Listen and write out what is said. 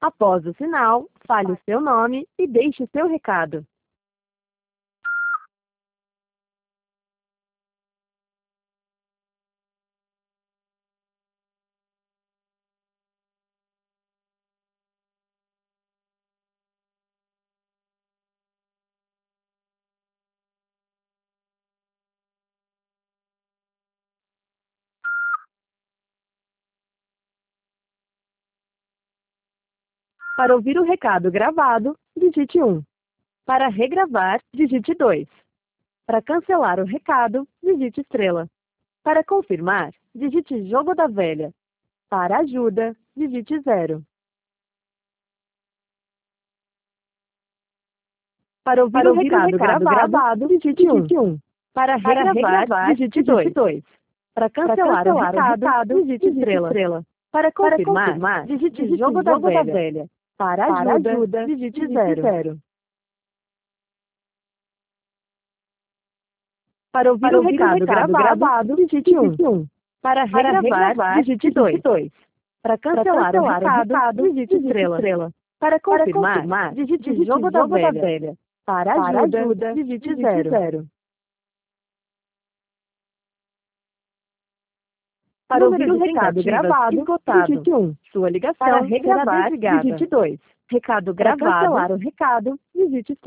Após o sinal, fale o seu nome e deixe o seu recado. Para ouvir o recado gravado, digite 1. Para regravar, digite 2. Para cancelar o recado, digite estrela. Para confirmar, digite jogo da velha. Para ajuda, digite 0. Para ouvir o recado gravado, digite 1. Para regravar, digite 2. Para cancelar o recado, digite estrela. Para confirmar, digite jogo da velha. Para ajuda, digite 0. Para ouvir o recado gravado, digite 1. Para regravar, digite 2. Para cancelar o recado, digite estrela. Para confirmar, digite jogo da velha. Para ajuda, digite 0. Para ouvir o recado gravado, digite 1. Sua ligação será desligada. Digite 2. Recado gravado. Para cancelar o recado, digite